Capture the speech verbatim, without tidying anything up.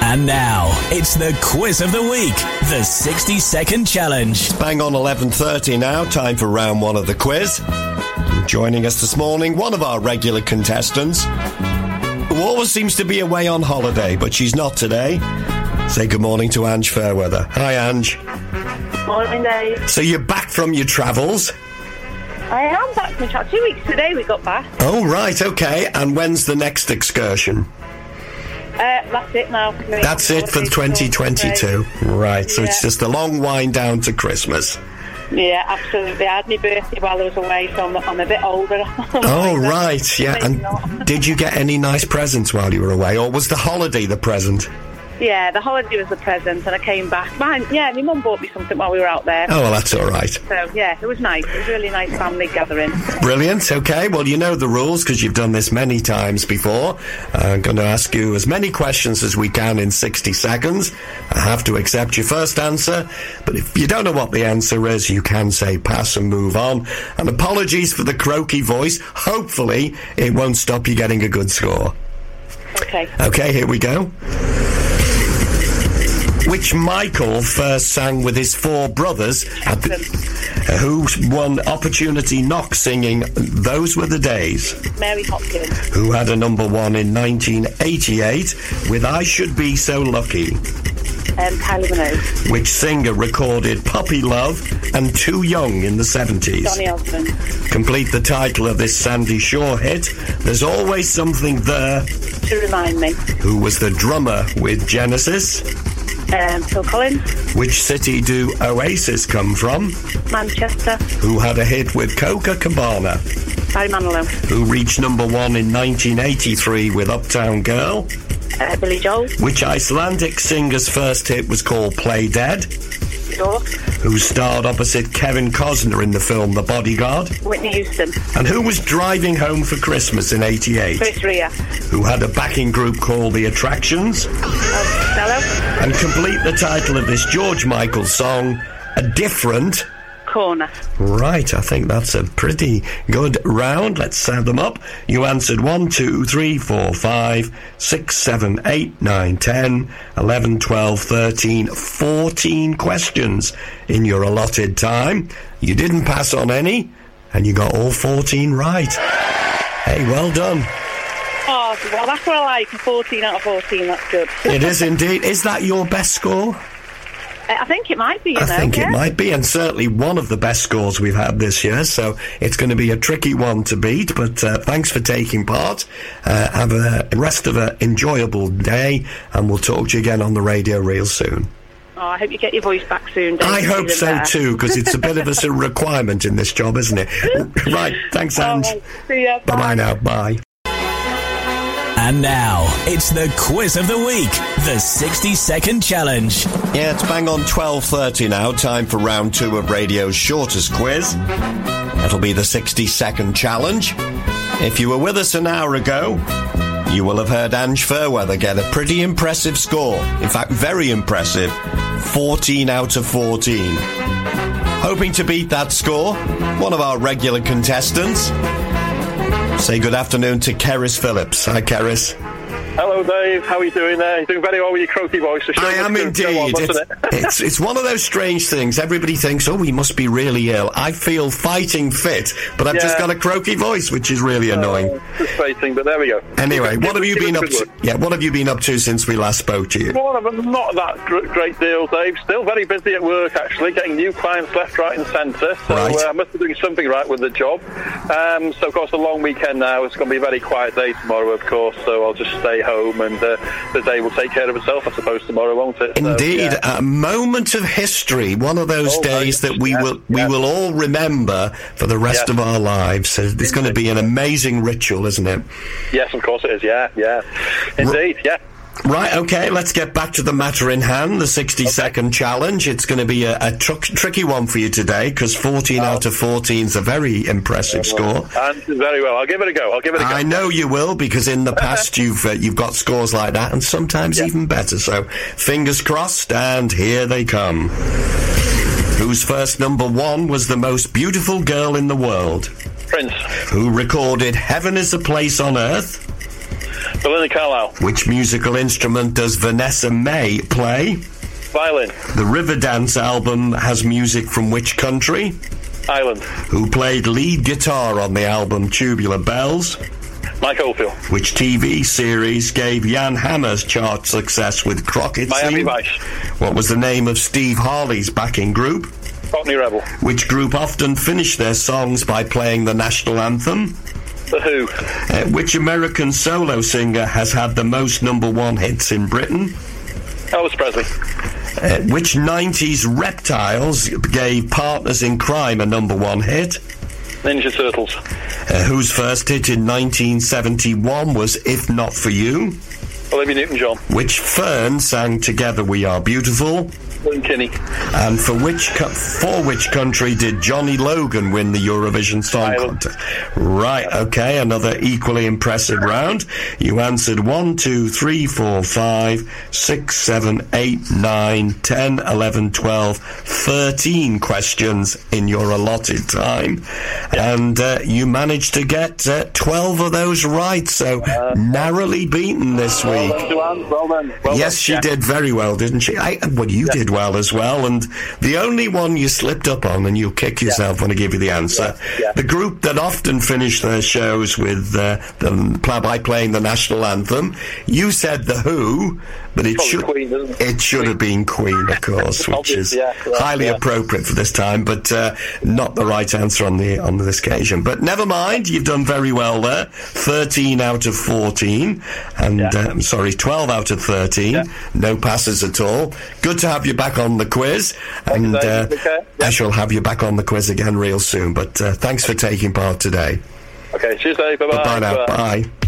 And now, it's the quiz of the week, the sixty second challenge. Bang on eleven thirty now, time for round one of the quiz. Joining us this morning, one of our regular contestants, who always seems to be away on holiday, but she's not today. Say good morning to Ange Fairweather. Hi, Ange. Morning, Dave. So you're back from your travels? I am back from tra- two weeks today we got back. Oh, right, okay. And when's the next excursion? Uh, that's it now. That's it for twenty twenty-two. Right, so yeah. It's just a long wind down to Christmas. Yeah, absolutely. I had my birthday while I was away, so I'm, I'm a bit older. Oh, right, yeah. And did you get any nice presents while you were away, or was the holiday the present? Yeah, the holiday was the present, and I came back. Mine, yeah, my mum bought me something while we were out there. Oh, well, that's all right. So, yeah, it was nice. It was a really nice family gathering. Brilliant. Okay, well, you know the rules because you've done this many times before. I'm going to ask you as many questions as we can in sixty seconds. I have to accept your first answer, but if you don't know what the answer is, you can say pass and move on. And apologies for the croaky voice. Hopefully, it won't stop you getting a good score. Okay. Okay, here we go. Which Michael first sang with his four brothers at the, uh, who won Opportunity Knock singing Those Were the Days? Mary Hopkins. Who had a number one in nineteen eighty-eight with I Should Be So Lucky? Um, Kylie Minogue. Which singer recorded Puppy Love and Too Young in the seventies? Donny Osmond. Complete the title of this Sandy Shaw hit, There's Always Something There. To Remind Me. Who was the drummer with Genesis? Um, Phil Collins. Which city do Oasis come from? Manchester. Who had a hit with Copacabana? Barry Manilow. Who reached number one in nineteen eighty-three with Uptown Girl? Uh, Billy Joel. Which Icelandic singer's first hit was called Play Dead? Sure. Who starred opposite Kevin Costner in the film The Bodyguard? Whitney Houston. And who was driving home for Christmas in eighty-eight? Chris Rea. Who had a backing group called The Attractions? Oh, Costello. And complete the title of this George Michael song, A Different Corner. Right, I think that's a pretty good round. Let's add them up. You answered one, two, three, four, five, six, seven, eight, nine, ten, eleven, twelve, thirteen, fourteen questions in your allotted time. You didn't pass on any, and you got all fourteen right. Hey, well done. Oh, well, that's what I like. fourteen out of fourteen, that's good. It is indeed. Is that your best score? I think it might be, you I know. think yeah. it might be, and certainly one of the best scores we've had this year, so it's going to be a tricky one to beat, but uh, thanks for taking part. Uh, have a rest of an enjoyable day, and we'll talk to you again on the radio real soon. Oh, I hope you get your voice back soon, Dave. I hope so better. too, because it's a bit of a requirement in this job, isn't it? Right, thanks, Ange. Oh, see ya. Bye. Bye-bye now, bye. And now, it's the quiz of the week, the sixty second challenge. Yeah, it's bang on twelve thirty now, time for round two of radio's shortest quiz. It'll be the sixty second challenge. If you were with us an hour ago, you will have heard Ange Fairweather get a pretty impressive score. In fact, very impressive. fourteen out of fourteen. Hoping to beat that score, one of our regular contestants. Say good afternoon to Keris Phillips. Hi, Keris. Hello, Dave. How are you doing there? You're doing very well with your croaky voice. So I am indeed. On, it's, it? it's, it's one of those strange things. Everybody thinks, oh, he must be really ill. I feel fighting fit, but I've yeah. just got a croaky voice, which is really annoying. Uh, frustrating, but there we go. Anyway, what have you been up to? Yeah, what have you been up to since we last spoke to you? Well, not that great deal, Dave. Still very busy at work, actually, getting new clients left, right, and centre. So right. uh, I must be doing something right with the job. Um, so, of course, the long weekend now. It's going to be a very quiet day tomorrow, of course. So I'll just stay home and. Uh, the day will take care of itself, I suppose, tomorrow, won't it? Indeed, so, yeah. A moment of history, one of those oh, days that we yeah, will we yeah. will all remember for the rest yes. of our lives. So it's going to be an amazing ritual, isn't it? Yes, of course it is, yeah, yeah. Indeed, R- yeah. Right, okay, let's get back to the matter in hand, the sixty second okay. challenge. It's going to be a, a tr- tricky one for you today, because fourteen oh. out of fourteen is a very impressive yeah, well, score. And very well. I'll give it a go. I'll give it a go. I know you will, because in the past you've uh, you've got scores like that, and sometimes yeah. even better. So, fingers crossed, and here they come. Whose first number one was the most beautiful girl in the world? Prince. Who recorded Heaven is a Place on Earth? Belinda Carlisle. Which musical instrument does Vanessa May play? Violin. The Riverdance album has music from which country? Ireland. Who played lead guitar on the album Tubular Bells? Mike Oldfield. Which T V series gave Jan Hammer's chart success with Crockett Miami Scene? Vice. What was the name of Steve Harley's backing group? Cockney Rebel. Which group often finished their songs by playing the national anthem? The Who. Uh, which American solo singer has had the most number one hits in Britain? Elvis Presley. Uh, which nineties reptiles gave Partners in Crime a number one hit? Ninja Turtles. Uh, whose first hit in nineteen seventy-one was If Not For You? Olivia Newton-John. Which Fern sang Together We Are Beautiful? William Kinney. And for which co- for which country did Johnny Logan win the Eurovision Song Ireland. Contest? Right, okay, another equally impressive round. You answered one, two, three, four, five, six, seven, eight, nine, ten, eleven, twelve, thirteen questions in your allotted time. And uh, you managed to get uh, twelve of those right, so uh, narrowly beaten this week. Well done, Joanne. Well done. Well yes, done. she Yeah. did very well, didn't she? I, well, you Yeah. did well as well, and the only one you slipped up on, and you'll kick yourself when I give you the answer, Yeah. Yeah. the group that often finish their shows with uh, the, by playing the national anthem, you said The Who, but it Probably should Queen, isn't it? it should have been Queen, of course, which is Obviously, yeah, correct, highly yeah. appropriate for this time, but uh, not the right answer on the on this occasion. But never mind, you've done very well there. thirteen out of fourteen, and Yeah. uh, I'm sorry, twelve out of thirteen. Yeah. No passes at all. Good to have you back on the quiz, and you, uh, Dave. Okay. I shall have you back on the quiz again real soon. But uh, thanks for taking part today. Okay, cheers, Dave. Bye-bye. Bye now. Bye.